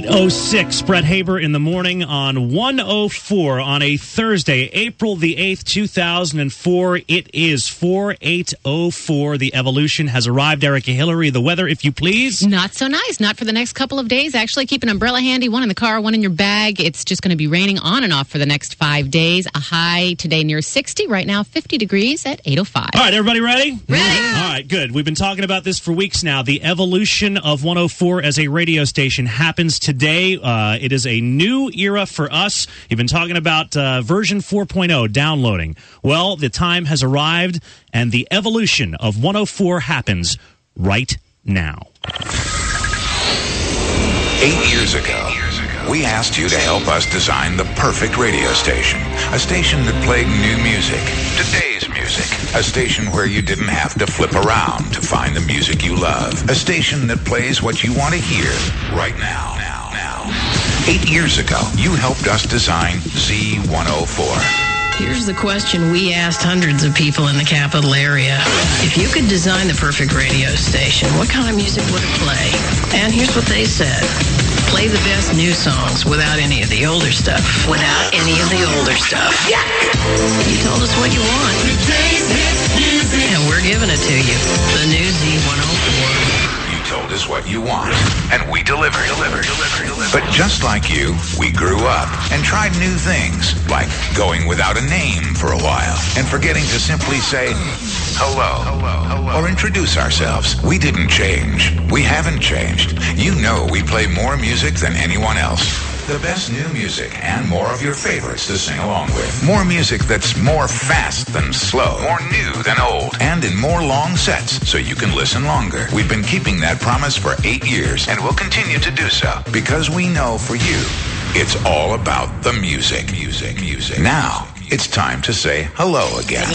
8:06, Brett Haber in the morning on 104 on a Thursday, April the 8th, 2004. It is 4804. The Evolution has arrived. Erica Hillary, the weather, if you please. Not so nice. Not for the next couple of days. Actually, keep an umbrella handy, one in the car, one in your bag. It's just going to be raining on and off for the next 5 days. A high today near 60. Right now, 50 degrees at 8:05. All right, everybody ready? Ready. All right, good. We've been talking about this for weeks now. The evolution of 104 as a radio station happens today. It is a new era for us. You've been talking about version 4.0 downloading. Well, the time has arrived, and the evolution of 104 happens right now. 8 years ago, we asked you to help us design the perfect radio station. A station that played new music, today's music. A station where you didn't have to flip around to find the music you love. A station that plays what you want to hear right now. 8 years ago, you helped us design Z104. Here's the question we asked hundreds of people in the capital area. If you could design the perfect radio station, what kind of music would it play? And here's what they said. Play the best new songs without any of the older stuff. Without any of the older stuff. Yeah! You told us what you want. And we're giving it to you. The new Z104. Told us what you want, and we delivered. But just like you, we grew up and tried new things, like going without a name for a while and forgetting to simply say hello or introduce ourselves. We didn't change. We haven't changed. You know we play more music than anyone else. The best new music and more of your favorites to sing along with. More music that's more fast than slow. More new than old. And in more long sets so you can listen longer. We've been keeping that promise for 8 years and we'll continue to do so because we know for you, it's all about the music. Now, it's time to say hello again.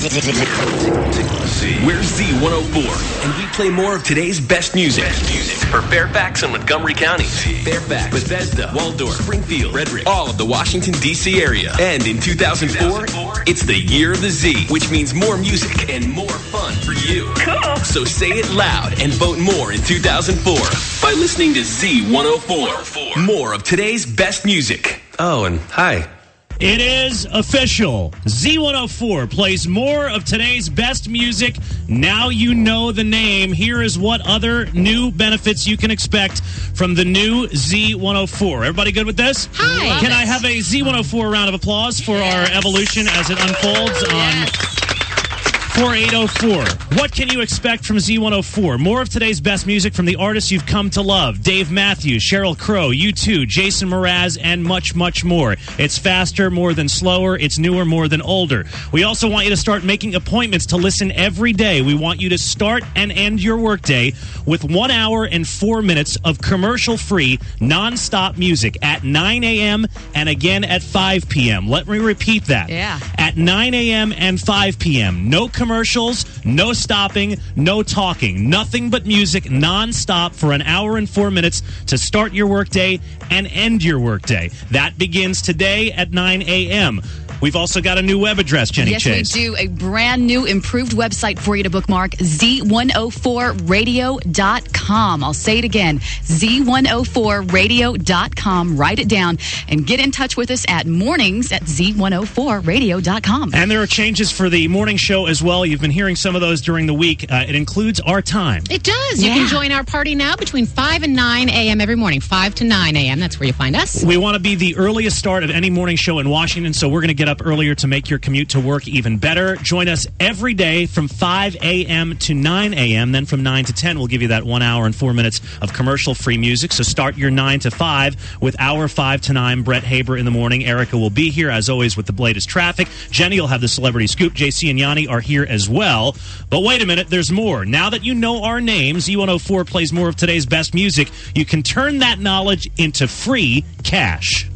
We're Z104, and we play more of today's best music. For Fairfax and Montgomery counties. Fairfax, Bethesda, Waldorf, Springfield, Frederick, all of the Washington, D.C. area. And in 2004, it's the year of the Z, which means more music and more fun for you. Cool. So say it loud and vote more in 2004 by listening to Z104. More of today's best music. Oh, and hi. It is official. Z104 plays more of today's best music. Now you know the name. Here is what other new benefits you can expect from the new Z104. Everybody good with this? Hi. Can I have a Z104 round of applause for our evolution as it unfolds on 4804. What can you expect from Z104? More of today's best music from the artists you've come to love. Dave Matthews, Sheryl Crow, U2, Jason Mraz, and much, much more. It's faster, more than slower. It's newer, more than older. We also want you to start making appointments to listen every day. We want you to start and end your workday with 1 hour and 4 minutes of commercial-free, non-stop music at 9 a.m. and again at 5 p.m. Let me repeat that. Yeah. At 9 a.m. and 5 p.m. No commercials, no stopping, no talking. Nothing but music non-stop for 1 hour and 4 minutes to start your workday and end your workday. That begins today at 9 a.m. We've also got a new web address, Jenny Chase. Yes, we do. A brand new, improved website for you to bookmark, Z104radio.com. I'll say it again, Z104radio.com. Write it down and get in touch with us at mornings at Z104radio.com. And there are changes for the morning show as well. You've been hearing some of those during the week. It includes our time. It does. You can join our party now between 5 and 9 a.m. every morning. 5 to 9 a.m. That's where you find us. We want to be the earliest start of any morning show in Washington, so we're going to get up earlier to make your commute to work even better. Join us every day from 5 a.m. to 9 a.m. Then from 9 to 10, we'll give you that 1 hour and 4 minutes of commercial-free music. So start your 9 to 5 with our 5 to 9. Brett Haber in the morning. Erica will be here, as always, with the latest traffic. Jenny will have the Celebrity Scoop. JC and Yanni are here as well. But wait a minute, there's more. Now that you know our names, Z104 plays more of today's best music. You can turn that knowledge into free cash.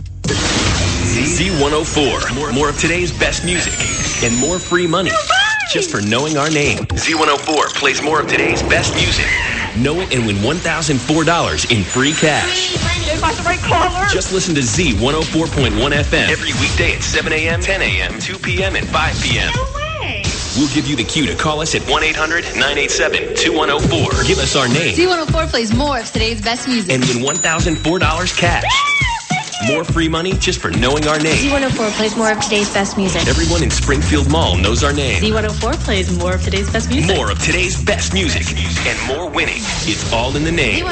Z104. More of today's best music and more free money just for knowing our name. Z104 plays more of today's best music. Know it and win $1,004 in free cash. Am I the right caller? Just listen to Z104.1 FM every weekday at 7 a.m., 10 a.m., 2 p.m., and 5 p.m. No way. We'll give you the cue to call us at 1-800-987-2104. Give us our name Z104 plays more of today's best music. and win $1,004 cash. More free money just for knowing our name. Z104 plays more of today's best music. Everyone in Springfield Mall knows our name. Z104 plays more of today's best music. More of today's best music and more winning. It's all in the name.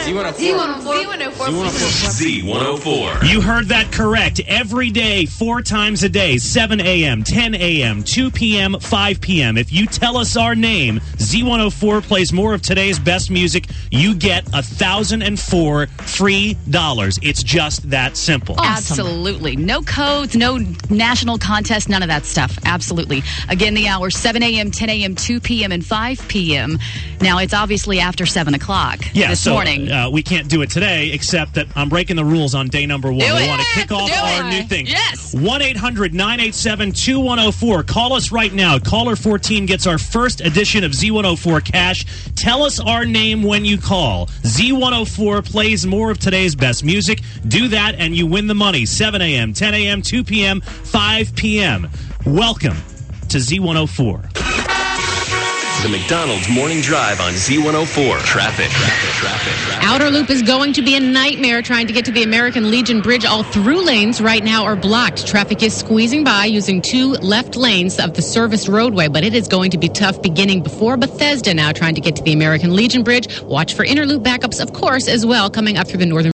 Z104. You heard that correct. Every day, 4 times a day, 7 a.m., 10 a.m., 2 p.m., 5 p.m. If you tell us our name, Z104 plays more of today's best music, you get $1,004 free dollars. It's just that simple. Absolutely. No codes, no national contest, none of that stuff. Absolutely. Again, the hours 7 a.m., 10 a.m., 2 p.m., and 5 p.m. Now, it's obviously after 7 o'clock this morning. We can't do it today, except that I'm breaking the rules on day number 1. We want to kick off our new thing. Yes. 1-800-987-2104. Call us right now. Caller 14 gets our first edition of Z104 Cash. Tell us our name when you call. Z104 plays more of today's best music. Do that, and you win the money. 7 a.m., 10 a.m., 2 p.m., 5 p.m. Welcome to Z104. The McDonald's Morning Drive on Z104. Traffic. Outer Loop is going to be a nightmare trying to get to the American Legion Bridge. All through lanes right now are blocked. Traffic is squeezing by using 2 left lanes of the serviced roadway, but it is going to be tough beginning before Bethesda now trying to get to the American Legion Bridge. Watch for inner loop backups, of course, as well, coming up through the northern